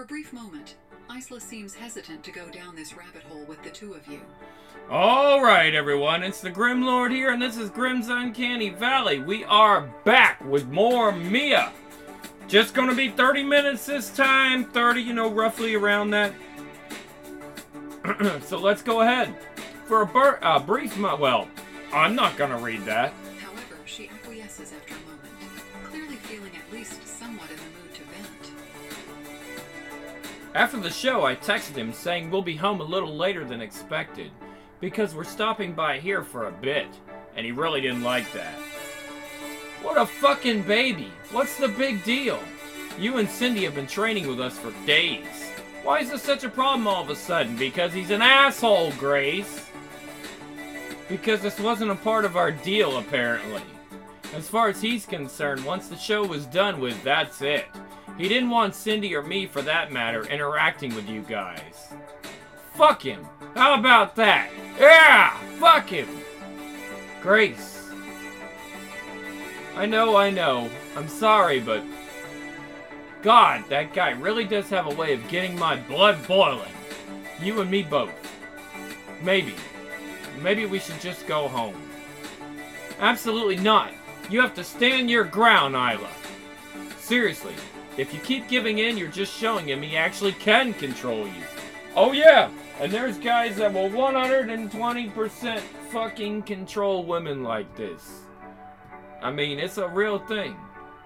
a brief moment, Isla seems hesitant to go down this rabbit hole with the two of you. Alright everyone, it's the Grim Lord here, and this is Grim's Uncanny Valley. We are back with more Mia. Just gonna be 30 minutes this time, 30, roughly around that. So let's go ahead. For a brief well, I'm not gonna read that. However, she acquiesces after a moment, clearly feeling at least somewhat in the mood to vent. After the show, I texted him saying we'll be home a little later than expected, because we're stopping by here for a bit, and he really didn't like that. What a fucking baby! What's the big deal? You and Cindy have been training with us for days. Why is this such a problem all of a sudden? Because he's an asshole, Grace. Because this wasn't a part of our deal, apparently. As far as he's concerned, once the show was done with, that's it. He didn't want Cindy or me, for that matter, interacting with you guys. Fuck him! How about that? Yeah! Fuck him! Grace. I know. I'm sorry, but... God, that guy really does have a way of getting my blood boiling. You and me both. Maybe we should just go home. Absolutely not. You have to stand your ground, Isla. Seriously, if you keep giving in, you're just showing him he actually can control you. Oh yeah, and there's guys that will 120% fucking control women like this. I mean, it's a real thing.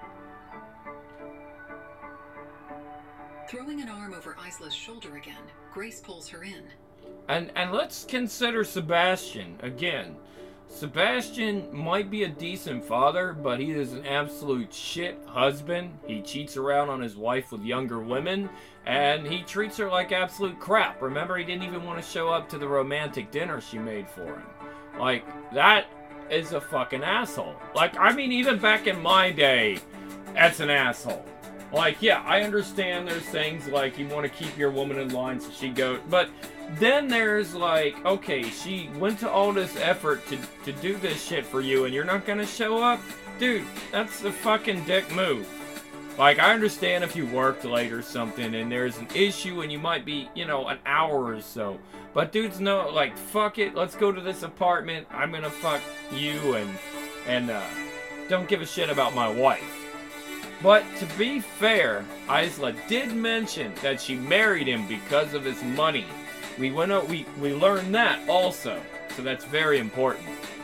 Throwing an arm over Isla's shoulder again, Grace pulls her in. And let's consider Sebastian again. Sebastian might be a decent father, but he is an absolute shit husband. He cheats around on his wife with younger women, and he treats her like absolute crap. Remember, he didn't even want to show up to the romantic dinner she made for him. Like, that is a fucking asshole. Like, I mean, even back in my day, that's an asshole. Like, yeah, I understand there's things like you want to keep your woman in line so she goes, but then there's like, okay, she went to all this effort to do this shit for you and you're not gonna show up? Dude, that's a fucking dick move. Like, I understand if you worked late or something and there's an issue and you might be, an hour or so. But dudes know, like, fuck it, let's go to this apartment, I'm gonna fuck you and don't give a shit about my wife. But to be fair, Isla did mention that she married him because of his money. We learned that also, so that's very important.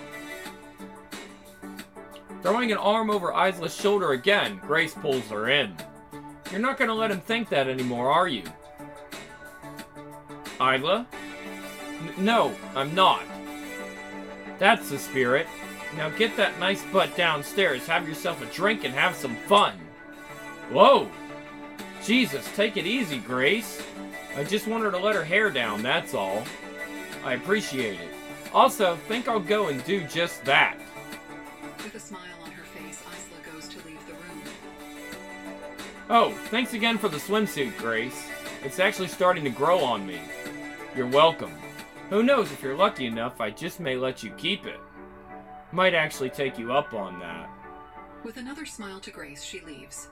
Throwing an arm over Isla's shoulder again, Grace pulls her in. You're not gonna let him think that anymore, are you? Isla? No, I'm not. That's the spirit. Now get that nice butt downstairs, have yourself a drink, and have some fun. Whoa! Jesus, take it easy, Grace. I just want her to let her hair down, that's all. I appreciate it. Also, think I'll go and do just that. With a smile on her face, Isla goes to leave the room. Oh, thanks again for the swimsuit, Grace. It's actually starting to grow on me. You're welcome. Who knows, if you're lucky enough, I just may let you keep it. Might actually take you up on that. With another smile to Grace, she leaves.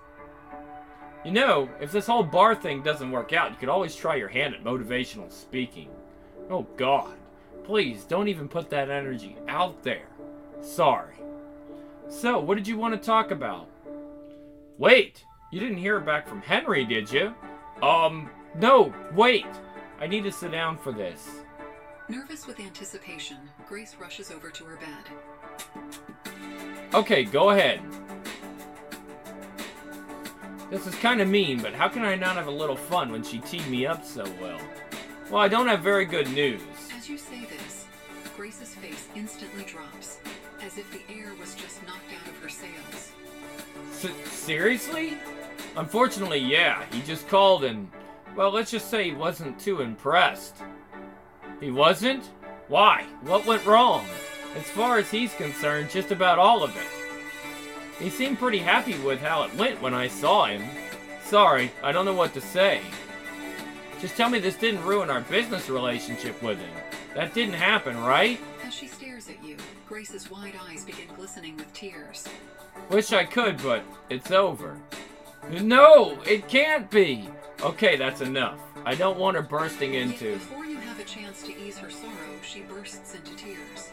If this whole bar thing doesn't work out, you could always try your hand at motivational speaking. Oh God, please don't even put that energy out there. Sorry. So, what did you want to talk about? Wait, you didn't hear back from Henry, did you? No, wait. I need to sit down for this. Nervous with anticipation, Grace rushes over to her bed. Okay, go ahead. This is kind of mean, but how can I not have a little fun when she teed me up so well? Well, I don't have very good news. As you say this, Grace's face instantly drops, as if the air was just knocked out of her sails. Seriously? Unfortunately, yeah. He just called and, well, let's just say he wasn't too impressed. He wasn't? Why? What went wrong? As far as he's concerned, just about all of it. He seemed pretty happy with how it went when I saw him. Sorry, I don't know what to say. Just tell me this didn't ruin our business relationship with him. That didn't happen, right? As she stares at you, Grace's wide eyes begin glistening with tears. Wish I could, but it's over. No, it can't be. Okay, that's enough. I don't want her bursting Yet into... before you have a chance to ease her sorrow, she bursts into tears.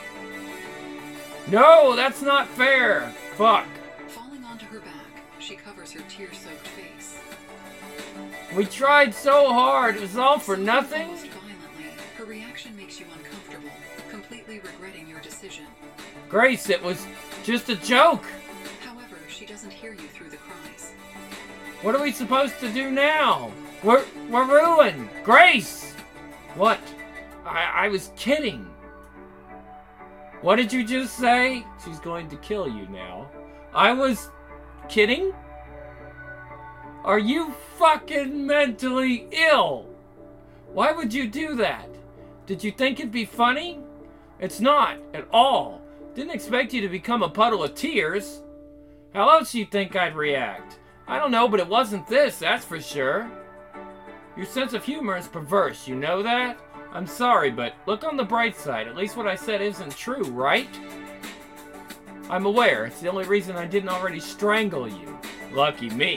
No, that's not fair! Fuck. Falling onto her back, she covers her tear-soaked face. We tried so hard. It was all for nothing? Almost violently, her reaction makes you uncomfortable, completely regretting your decision. Grace, it was just a joke. However, she doesn't hear you through the cries. What are we supposed to do now? We're ruined. Grace! What? I was kidding. What did you just say? She's going to kill you now. I was kidding? Are you fucking mentally ill? Why would you do that? Did you think it'd be funny? It's not at all. Didn't expect you to become a puddle of tears. How else do you think I'd react? I don't know, but it wasn't this, that's for sure. Your sense of humor is perverse, you know that? I'm sorry, but look on the bright side. At least what I said isn't true, right? I'm aware. It's the only reason I didn't already strangle you. Lucky me.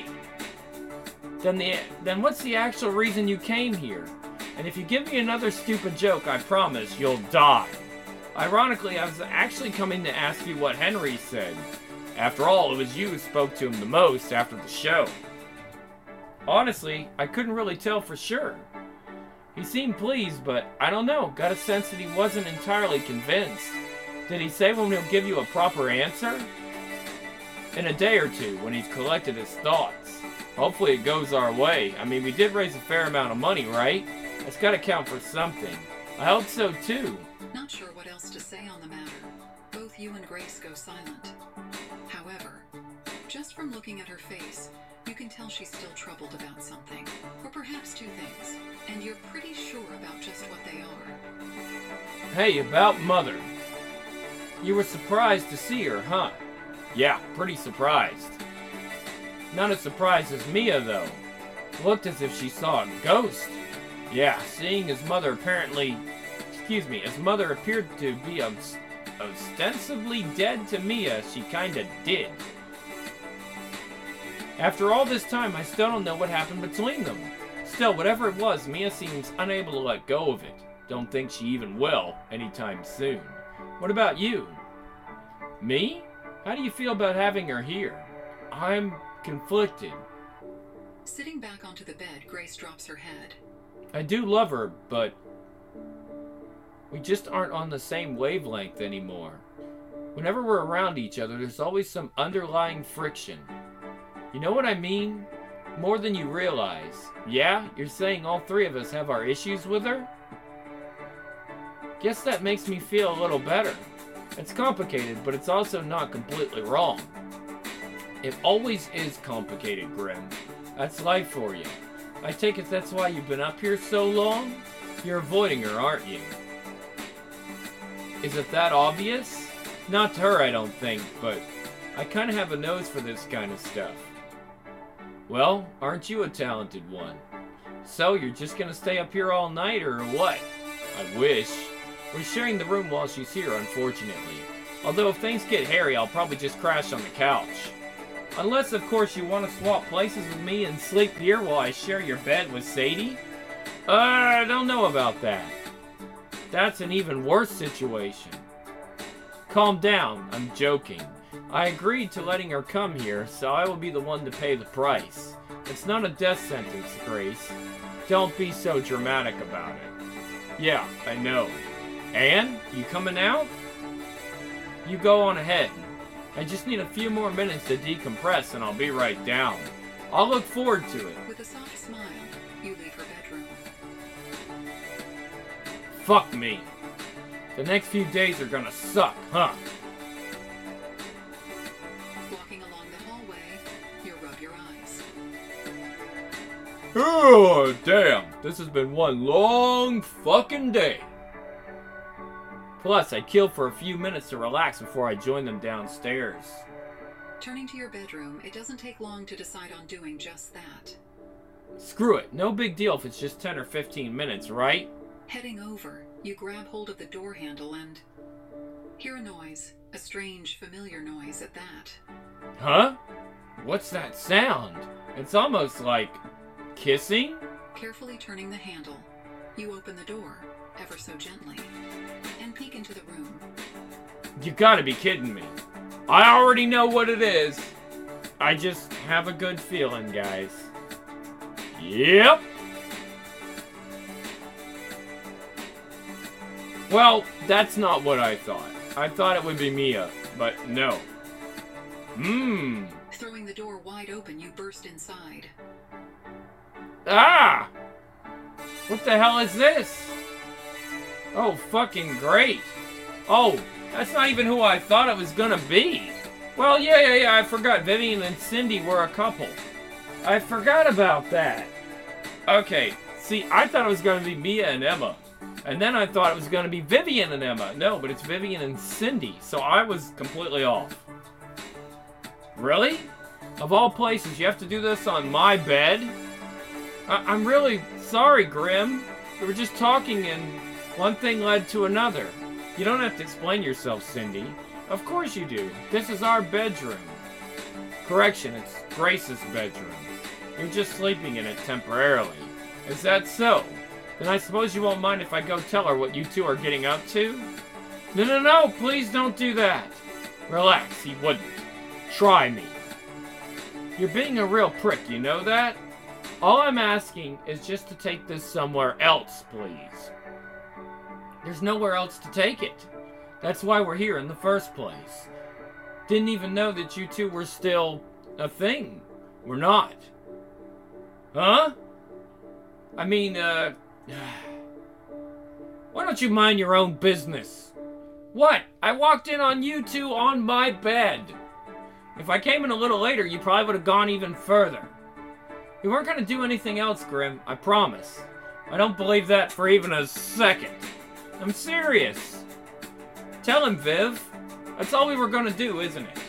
Then what's the actual reason you came here? And if you give me another stupid joke, I promise you'll die. Ironically, I was actually coming to ask you what Henry said. After all, it was you who spoke to him the most after the show. Honestly, I couldn't really tell for sure. He seemed pleased, but I don't know. Got a sense that he wasn't entirely convinced. Did he say when he'll give you a proper answer? In a day or two, when he's collected his thoughts. Hopefully it goes our way. I mean, we did raise a fair amount of money, right? That's gotta count for something. I hope so too. Not sure what else to say on the matter. Both you and Grace go silent. However, just from looking at her face, you can tell she's still troubled about something. Or perhaps two things. And you're pretty sure about just what they are. Hey, about Mother. You were surprised to see her, huh? Yeah, pretty surprised. Not as surprised as Mia, though. Looked as if she saw a ghost. Yeah, seeing his mother his mother appeared to be ostensibly dead to Mia, she kinda did. After all this time, I still don't know what happened between them. Still, whatever it was, Mia seems unable to let go of it. Don't think she even will anytime soon. What about you? Me? How do you feel about having her here? I'm conflicted. Sitting back onto the bed, Grace drops her head. I do love her, but we just aren't on the same wavelength anymore. Whenever we're around each other, there's always some underlying friction. You know what I mean? More than you realize. Yeah, you're saying all three of us have our issues with her? Guess that makes me feel a little better. It's complicated, but it's also not completely wrong. It always is complicated, Grim. That's life for you. I take it that's why you've been up here so long? You're avoiding her, aren't you? Is it that obvious? Not to her, I don't think, but I kind of have a nose for this kind of stuff. Well, aren't you a talented one? So, you're just gonna stay up here all night, or what? I wish. We're sharing the room while she's here, unfortunately. Although if things get hairy, I'll probably just crash on the couch. Unless, of course, you want to swap places with me and sleep here while I share your bed with Sadie? I don't know about that. That's an even worse situation. Calm down, I'm joking. I agreed to letting her come here, so I will be the one to pay the price. It's not a death sentence, Grace. Don't be so dramatic about it. Yeah, I know. Anne, you coming out? You go on ahead. I just need a few more minutes to decompress and I'll be right down. I'll look forward to it. With a soft smile, you leave her bedroom. Fuck me. The next few days are gonna suck, huh? Walking along the hallway, you rub your eyes. Oh, damn. This has been one long fucking day. Plus, I killed for a few minutes to relax before I joined them downstairs. Turning to your bedroom, it doesn't take long to decide on doing just that. Screw it. No big deal if it's just 10 or 15 minutes, right? Heading over, you grab hold of the door handle and hear a noise. A strange, familiar noise at that. Huh? What's that sound? It's almost like kissing? Carefully turning the handle, you open the door, ever so gently, and peek into the room. You gotta be kidding me. I already know what it is. I just have a good feeling, guys. Yep. Well, that's not what I thought. I thought it would be Mia, but no. Throwing the door wide open, you burst inside. Ah! What the hell is this? Oh, fucking great. Oh, that's not even who I thought it was gonna be. Well, yeah, I forgot. Vivian and Cindy were a couple. I forgot about that. Okay, see, I thought it was gonna be Mia and Emma. And then I thought it was gonna be Vivian and Emma. No, but it's Vivian and Cindy. So I was completely off. Really? Of all places, you have to do this on my bed? I'm really sorry, Grim. We were just talking and one thing led to another. You don't have to explain yourself, Cindy. Of course you do. This is our bedroom. Correction, it's Grace's bedroom. You're just sleeping in it temporarily. Is that so? Then I suppose you won't mind if I go tell her what you two are getting up to? No, please don't do that. Relax, he wouldn't. Try me. You're being a real prick, you know that? All I'm asking is just to take this somewhere else, please. There's nowhere else to take it. That's why we're here in the first place. Didn't even know that you two were still a thing. We're not. Huh? I mean, why don't you mind your own business? What? I walked in on you two on my bed. If I came in a little later, you probably would have gone even further. You weren't going to do anything else, Grim, I promise. I don't believe that for even a second. I'm serious. Tell him, Viv. That's all we were going to do, isn't it?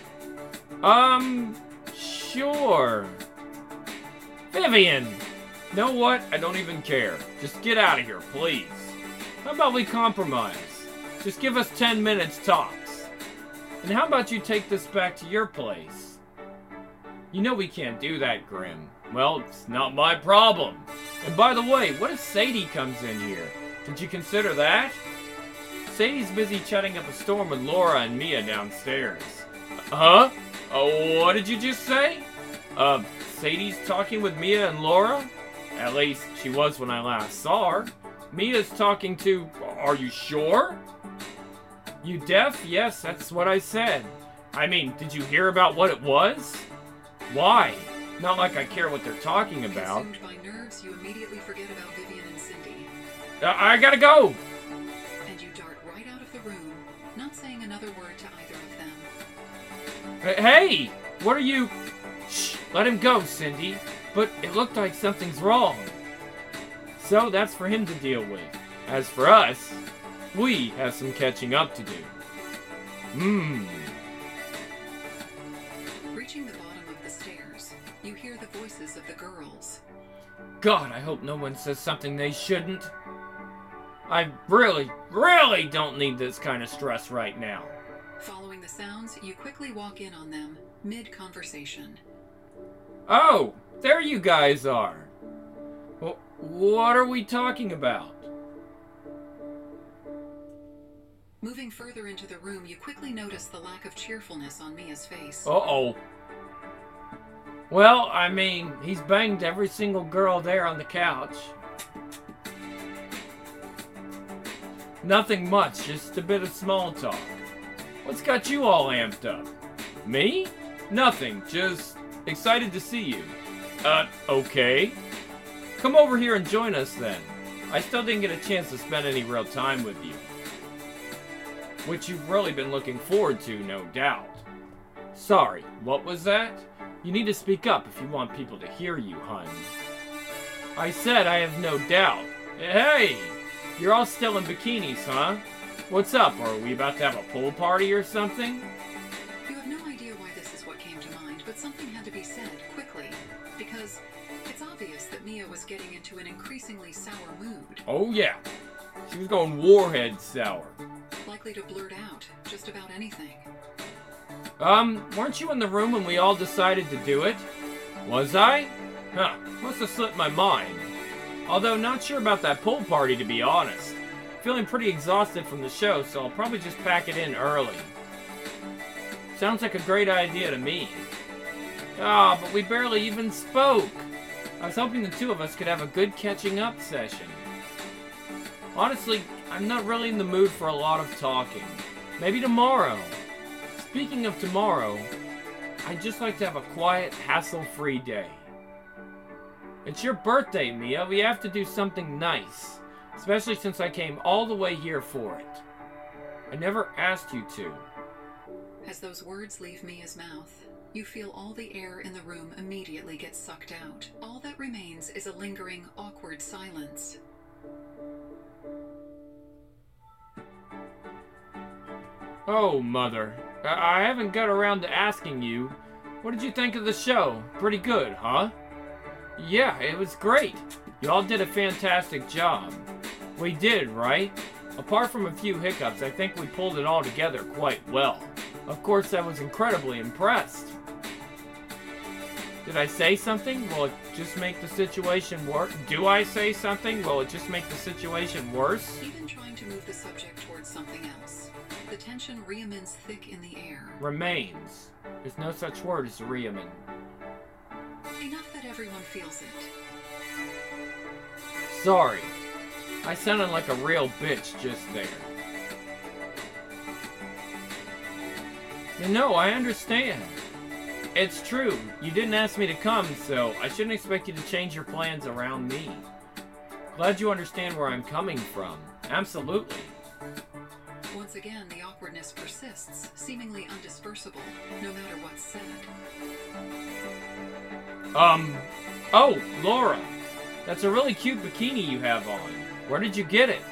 Sure. Vivian! Know what? I don't even care. Just get out of here, please. How about we compromise? Just give us 10 minutes tops. And how about you take this back to your place? You know we can't do that, Grim. Well, it's not my problem. And by the way, what if Sadie comes in here? Did you consider that? Sadie's busy chatting up a storm with Laura and Mia downstairs. Huh? Oh, what did you just say? Sadie's talking with Mia and Laura? At least, she was when I last saw her. Mia's talking to... Are you sure? You deaf? Yes, that's what I said. I mean, did you hear about what it was? Why? Not like I care what they're talking about. Consumed by nerves, you immediately forget about Vivian and Cindy. I gotta go! And you dart right out of the room, not saying another word to either of them. Hey! What are you... Shh! Let him go, Cindy. But it looked like something's wrong. So that's for him to deal with. As for us, we have some catching up to do. Reaching the bottom of the stairs, you hear the voices of the girls. God, I hope no one says something they shouldn't. I really don't need this kind of stress right now. Following the sounds, you quickly walk in on them, mid-conversation. Oh, there you guys are. Well, what are we talking about? Moving further into the room, you quickly notice the lack of cheerfulness on Mia's face. Uh-oh. Well, I mean, he's banged every single girl there on the couch. Nothing much, just a bit of small talk. What's got you all amped up? Me? Nothing, just excited to see you. Okay. Come over here and join us then. I still didn't get a chance to spend any real time with you. Which you've really been looking forward to, no doubt. Sorry, what was that? You need to speak up if you want people to hear you, hun. I said I have no doubt. Hey! You're all still in bikinis, huh? What's up? Are we about to have a pool party or something? You have no idea why this is what came to mind, but something had to be said quickly, because it's obvious that Mia was getting into an increasingly sour mood. Oh yeah, she was going warhead sour. Likely to blurt out just about anything. Weren't you in the room when we all decided to do it? Was I? Huh, must have slipped my mind. Although not sure about that pool party, to be honest. Feeling pretty exhausted from the show, so I'll probably just pack it in early. Sounds like a great idea to me. Ah, but we barely even spoke. I was hoping the two of us could have a good catching up session. Honestly, I'm not really in the mood for a lot of talking. Maybe tomorrow. Speaking of tomorrow, I'd just like to have a quiet, hassle-free day. It's your birthday, Mia. We have to do something nice. Especially since I came all the way here for it. I never asked you to. As those words leave Mia's mouth, you feel all the air in the room immediately get sucked out. All that remains is a lingering, awkward silence. Oh, Mother. I haven't got around to asking you. What did you think of the show? Pretty good, huh? Yeah, it was great. You all did a fantastic job. We did, right? Apart from a few hiccups, I think we pulled it all together quite well. Of course, I was incredibly impressed. Did I say something? Will it just make the situation worse? Do I say something? Will it just make the situation worse? Even trying to move the subject towards something else, the tension remains thick in the air. Remains. There's no such word as reamin. Enough that everyone feels it. Sorry. I sounded like a real bitch just there. No, I understand. It's true. You didn't ask me to come, so I shouldn't expect you to change your plans around me. Glad you understand where I'm coming from. Absolutely. Once again, the awkwardness persists, seemingly undispersible, no matter what's said. Oh, Laura. That's a really cute bikini you have on. Where did you get it?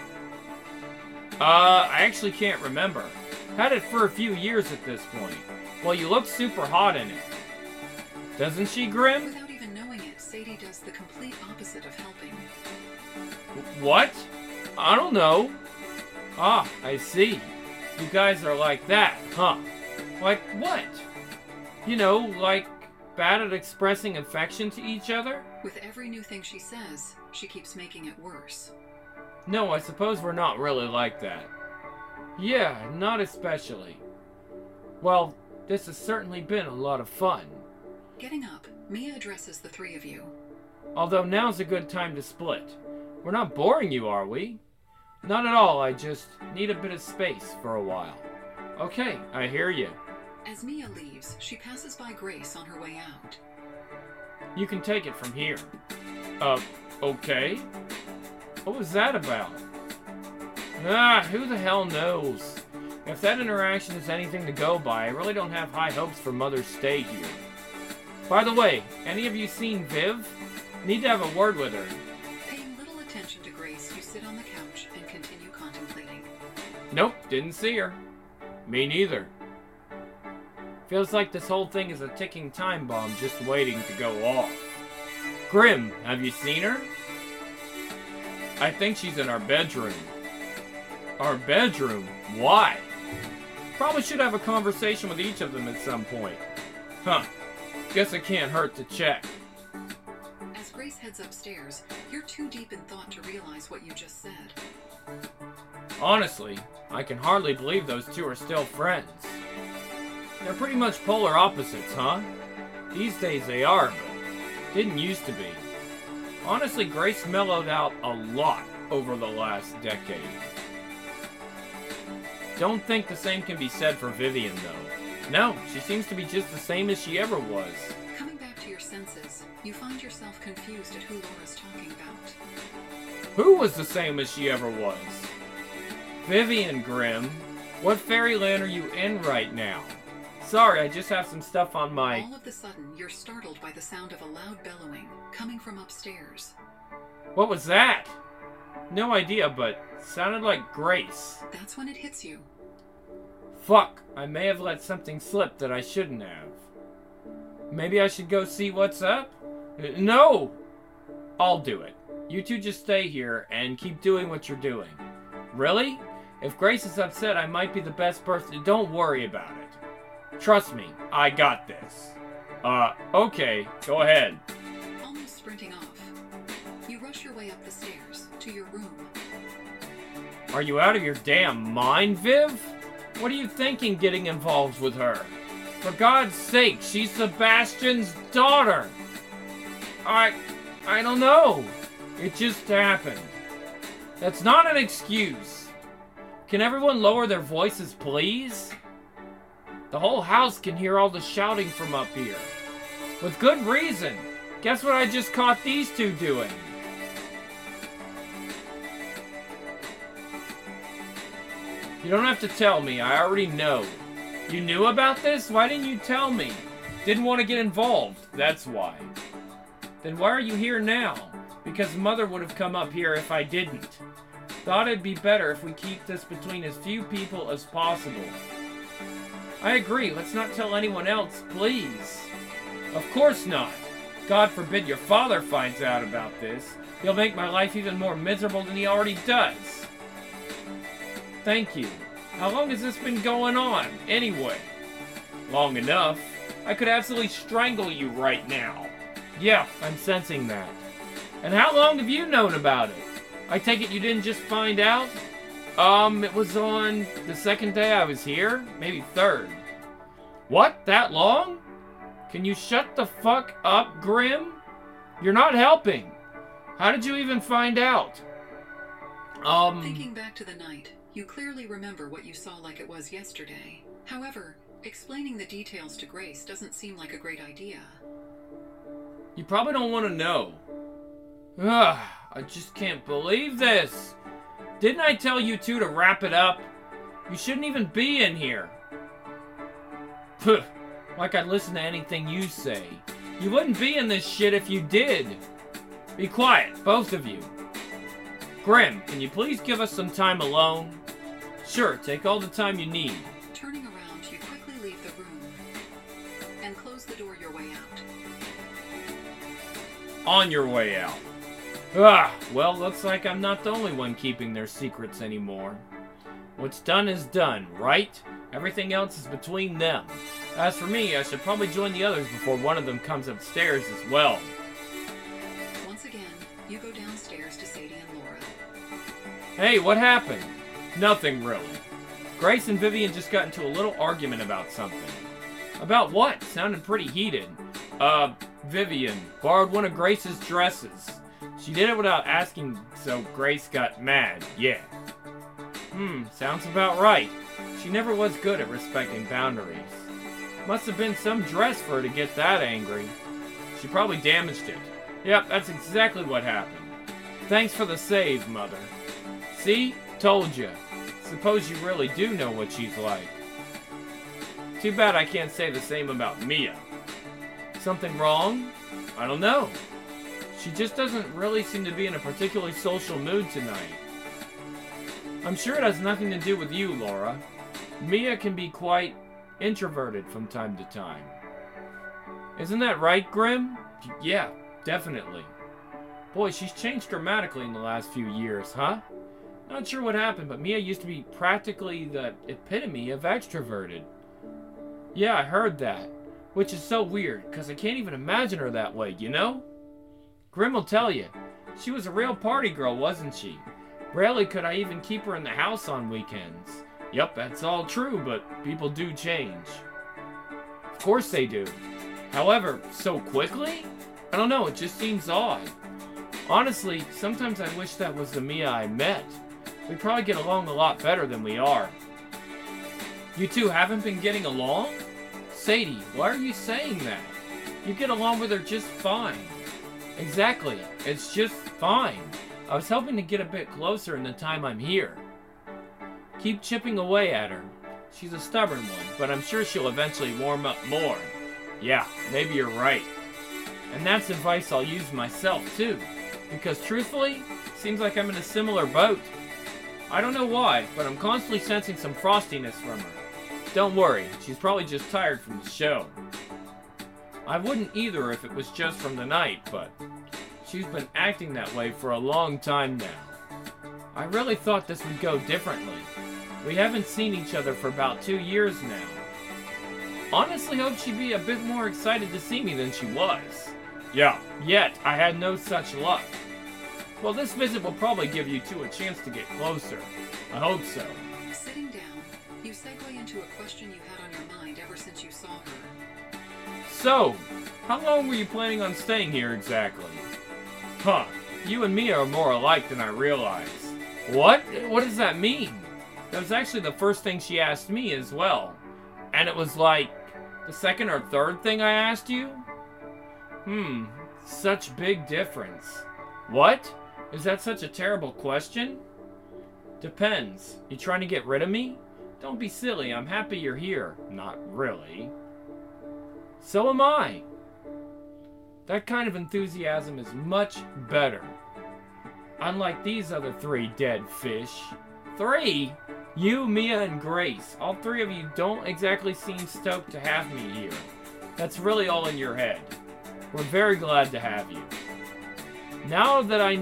I actually can't remember. Had it for a few years at this point. Well, you look super hot in it. Doesn't she, Grim? Without even knowing it, Sadie does the complete opposite of helping. What? I don't know. Ah, I see. You guys are like that, huh? Like what? You know, like bad at expressing affection to each other? With every new thing she says, she keeps making it worse. No, I suppose we're not really like that. Yeah, not especially. Well, this has certainly been a lot of fun. Getting up, Mia addresses the three of you. Although now's a good time to split. We're not boring you, are we? Not at all, I just need a bit of space for a while. Okay, I hear you. As Mia leaves, she passes by Grace on her way out. You can take it from here. Okay? What was that about? Ah, who the hell knows? If that interaction is anything to go by, I really don't have high hopes for Mother's stay here. By the way, any of you seen Viv? Need to have a word with her. Paying little attention to Grace, you sit on the couch and continue contemplating. Nope, didn't see her. Me neither. Feels like this whole thing is a ticking time bomb just waiting to go off. Grim, have you seen her? I think she's in our bedroom. Our bedroom? Why? Probably should have a conversation with each of them at some point. Huh. Guess it can't hurt to check. As Grace heads upstairs, you're too deep in thought to realize what you just said. Honestly, I can hardly believe those two are still friends. They're pretty much polar opposites, huh? These days they are, but didn't used to be. Honestly, Grace mellowed out a lot over the last decade. Don't think the same can be said for Vivian, though. No, she seems to be just the same as she ever was. Coming back to your senses, you find yourself confused at who Laura's talking about. Who was the same as she ever was? Vivian, Grim. What fairyland are you in right now? Sorry, I just have some stuff on my... All of a sudden, you're startled by the sound of a loud bellowing, coming from upstairs. What was that? No idea, but sounded like Grace. That's when it hits you. Fuck, I may have let something slip that I shouldn't have. Maybe I should go see what's up? No! I'll do it. You two just stay here and keep doing what you're doing. Really? If Grace is upset, I might be the best person. Don't worry about it. Trust me, I got this. Okay, go ahead. Almost sprinting off. You rush your way up the stairs to your room. Are you out of your damn mind, Viv? What are you thinking getting involved with her? For God's sake, she's Sebastian's daughter. I don't know. It just happened. That's not an excuse. Can everyone lower their voices, please? The whole house can hear all the shouting from up here. With good reason. Guess what I just caught these two doing? You don't have to tell me. I already know. You knew about this? Why didn't you tell me? Didn't want to get involved. That's why. Then why are you here now? Because Mother would have come up here if I didn't. Thought it'd be better if we keep this between as few people as possible. I agree. Let's not tell anyone else, please. Of course not. God forbid your father finds out about this. He'll make my life even more miserable than he already does. Thank you. How long has this been going on, anyway? Long enough. I could absolutely strangle you right now. Yeah, I'm sensing that. And how long have you known about it? I take it you didn't just find out? It was on the second day I was here? Maybe third. What? That long? Can you shut the fuck up, Grim? You're not helping. How did you even find out? Thinking back to the night, you clearly remember what you saw like it was yesterday. However, explaining the details to Grace doesn't seem like a great idea. You probably don't want to know. Ugh, I just can't believe this. Didn't I tell you two to wrap it up? You shouldn't even be in here. Puh, like I'd listen to anything you say. You wouldn't be in this shit if you did. Be quiet, both of you. Grim, can you please give us some time alone? Sure, take all the time you need. Turning around, you quickly leave the room and close the door your way out. On your way out. Ah, well, looks like I'm not the only one keeping their secrets anymore. What's done is done, right? Everything else is between them. As for me, I should probably join the others before one of them comes upstairs as well. Once again, you go downstairs to Sadie and Laura. Hey, what happened? Nothing really. Grace and Vivian just got into a little argument about something. About what? Sounded pretty heated. Vivian borrowed one of Grace's dresses. She did it without asking, so Grace got mad. Yeah. Sounds about right. She never was good at respecting boundaries. Must have been some dress for her to get that angry. She probably damaged it. Yep, that's exactly what happened. Thanks for the save, Mother. See? Told you. Suppose you really do know what she's like. Too bad I can't say the same about Mia. Something wrong? I don't know. She just doesn't really seem to be in a particularly social mood tonight. I'm sure it has nothing to do with you, Laura. Mia can be quite introverted from time to time. Isn't that right, Grim? Yeah, definitely. Boy, she's changed dramatically in the last few years, huh? Not sure what happened, but Mia used to be practically the epitome of extroverted. Yeah, I heard that. Which is so weird, because I can't even imagine her that way, you know? Grim will tell you. She was a real party girl, wasn't she? Rarely could I even keep her in the house on weekends. Yup, that's all true, but people do change. Of course they do. However, so quickly? I don't know, it just seems odd. Honestly, sometimes I wish that was the Mia I met. We probably get along a lot better than we are. You two haven't been getting along? Sadie, why are you saying that? You get along with her just fine. Exactly, it's just fine. I was hoping to get a bit closer in the time I'm here. Keep chipping away at her. She's a stubborn one, but I'm sure she'll eventually warm up more. Yeah, maybe you're right. And that's advice I'll use myself too. Because truthfully, seems like I'm in a similar boat. I don't know why, but I'm constantly sensing some frostiness from her. Don't worry, she's probably just tired from the show. I wouldn't either if it was just from the night, but she's been acting that way for a long time now. I really thought this would go differently. We haven't seen each other for about 2 years now. Honestly hoped she'd be a bit more excited to see me than she was. Yeah, yet I had no such luck. Well, this visit will probably give you two a chance to get closer. I hope so. Sitting down, you segue into a question you had on your mind ever since you saw her. So, how long were you planning on staying here exactly? Huh, you and Mia are more alike than I realized. What? What does that mean? That was actually the first thing she asked me as well. And it was like the second or third thing I asked you? Such big difference. What? Is that such a terrible question? Depends. You trying to get rid of me? Don't be silly, I'm happy you're here. Not really. So am I. That kind of enthusiasm is much better. Unlike these other 3 dead fish. 3? You, Mia, and Grace. All 3 of you don't exactly seem stoked to have me here. That's really all in your head. We're very glad to have you. Now that I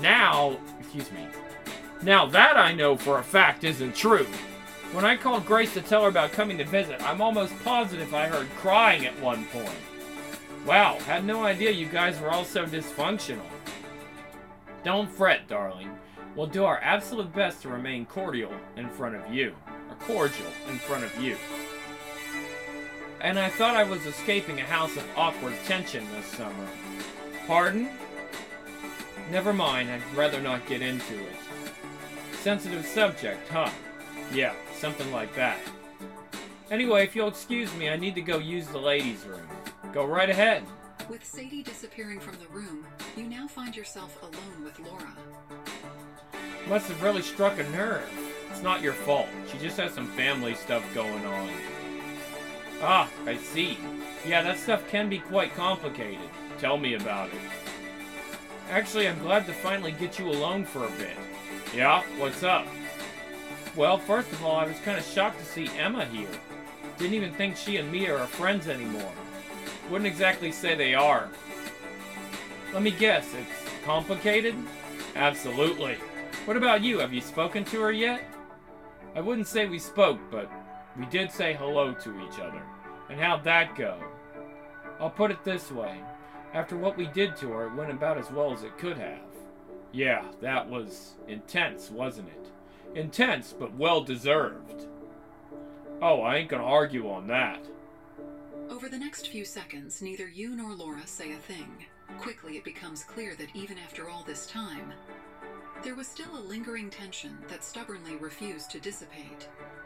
know for a fact isn't true. When I called Grace to tell her about coming to visit, I'm almost positive I heard crying at one point. Wow, had no idea you guys were all so dysfunctional. Don't fret, darling. We'll do our absolute best to remain cordial in front of you. Or cordial in front of you. And I thought I was escaping a house of awkward tension this summer. Pardon? Never mind, I'd rather not get into it. Sensitive subject, huh? Yeah, something like that. Anyway, if you'll excuse me, I need to go use the ladies' room. Go right ahead. With Sadie disappearing from the room, you now find yourself alone with Laura. Must have really struck a nerve. It's not your fault. She just has some family stuff going on. Ah, I see. Yeah, that stuff can be quite complicated. Tell me about it. Actually, I'm glad to finally get you alone for a bit. Yeah, what's up? Well, first of all, I was kind of shocked to see Emma here. Didn't even think she and Mia are friends anymore. Wouldn't exactly say they are. Let me guess, it's complicated? Absolutely. What about you? Have you spoken to her yet? I wouldn't say we spoke, but we did say hello to each other. And how'd that go? I'll put it this way. After what we did to her, it went about as well as it could have. Yeah, that was intense, wasn't it? Intense, but well-deserved. Oh, I ain't gonna argue on that. Over the next few seconds, neither you nor Laura say a thing. Quickly, it becomes clear that even after all this time, there was still a lingering tension that stubbornly refused to dissipate.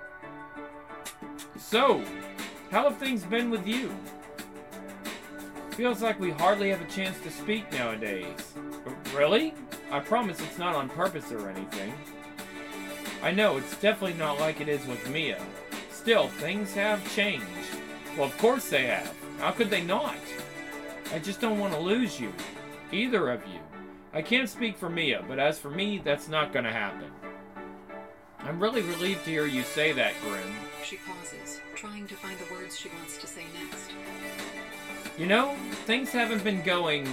So, how have things been with you? Feels like we hardly have a chance to speak nowadays. Really? I promise it's not on purpose or anything. I know, it's definitely not like it is with Mia. Still, things have changed. Well, of course they have. How could they not? I just don't want to lose you. Either of you. I can't speak for Mia, but as for me, that's not gonna happen. I'm really relieved to hear you say that, Grim. She pauses, trying to find the words she wants to say next. You know, things haven't been going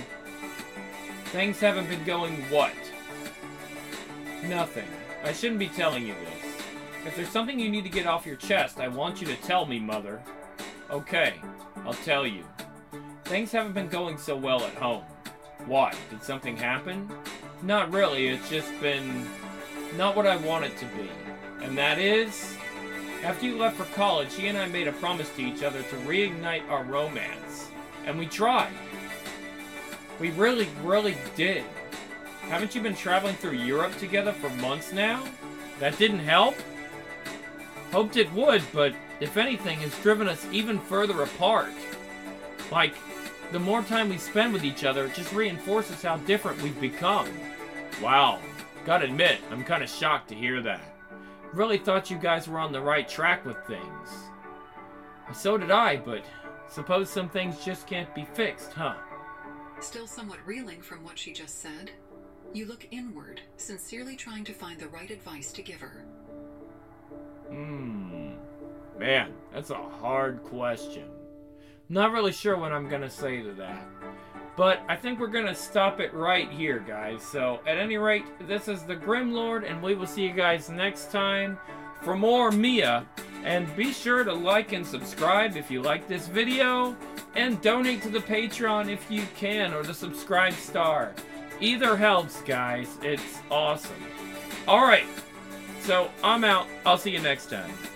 what? Nothing. I shouldn't be telling you this. If there's something you need to get off your chest, I want you to tell me, Mother. Okay, I'll tell you. Things haven't been going so well at home. Why? Did something happen? Not really, it's just been not what I want it to be. And that is, after you left for college, he and I made a promise to each other to reignite our romance. And we tried. We really, really did. Haven't you been traveling through Europe together for months now? That didn't help? Hoped it would, but if anything, it's driven us even further apart. Like, the more time we spend with each other, it just reinforces how different we've become. Wow. Gotta admit, I'm kinda shocked to hear that. Really thought you guys were on the right track with things. So did I, but suppose some things just can't be fixed, huh? Still somewhat reeling from what she just said, you look inward, sincerely trying to find the right advice to give her. Man, that's a hard question. Not really sure what I'm gonna say to that. But I think we're gonna stop it right here, guys. So, at any rate, this is the Grim Lord, and we will see you guys next time for more Mia And be sure to like and subscribe if you like this video, and donate to the Patreon if you can, or the subscribe star. Either helps, guys. It's awesome. Alright, so I'm out. I'll see you next time.